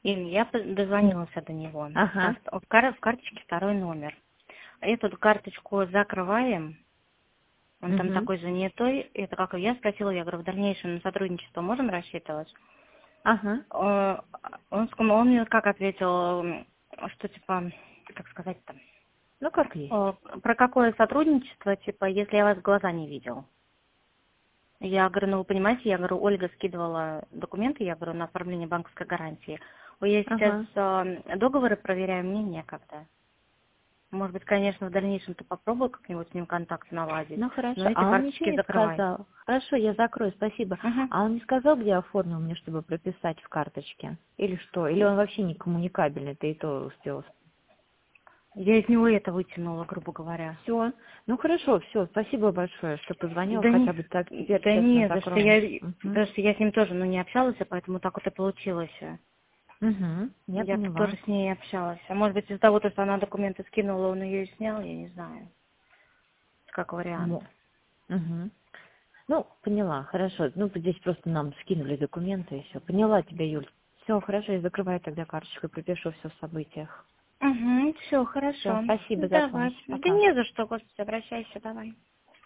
И я дозвонилась до него. Ага. В карточке второй номер. Эту карточку закрываем. Он там Угу. такой занятой. Это как я спросила, я говорю, в дальнейшем на сотрудничество можем рассчитывать? Ага. Он мне как ответил, что типа, как сказать-то, Ну, как есть. про какое сотрудничество, типа, если я вас в глаза не видел. Я говорю, ну вы понимаете, я говорю, Ольга скидывала документы, я говорю, на оформление банковской гарантии. Я сейчас Ага. договоры проверяю, мне некогда. Может быть, конечно, в дальнейшем-то попробую как-нибудь с ним контакт наладить, Ну, но хорошо. эти А он ничего карточки не закрывай. сказал? Хорошо, я закрою, спасибо. Угу. А он не сказал, где оформил мне, чтобы прописать в карточке? Или что? Или он вообще не коммуникабельный, ты и то успел? Я из него это вытянула, грубо говоря. Все. Ну, хорошо, все. Спасибо большое, что позвонил. Да Хотя не, бы так теперь да честно не за что. закроем. Угу. Потому что я с ним тоже не общалась, а поэтому так вот и получилось. Угу. Я Я тоже поняла. с ней общалась. А может быть, из-за того, что она документы скинула, он ее и снял, я не знаю. Как вариант. Угу. Ну, поняла, хорошо. Ну, здесь просто нам скинули документы и все. Поняла тебя, Юль. Все, хорошо, я закрываю тогда карточку, пропишу все в событиях. Угу, все, Все, хорошо. спасибо за Давай. помощь. Да Пока. не за что, господи, обращайся, давай.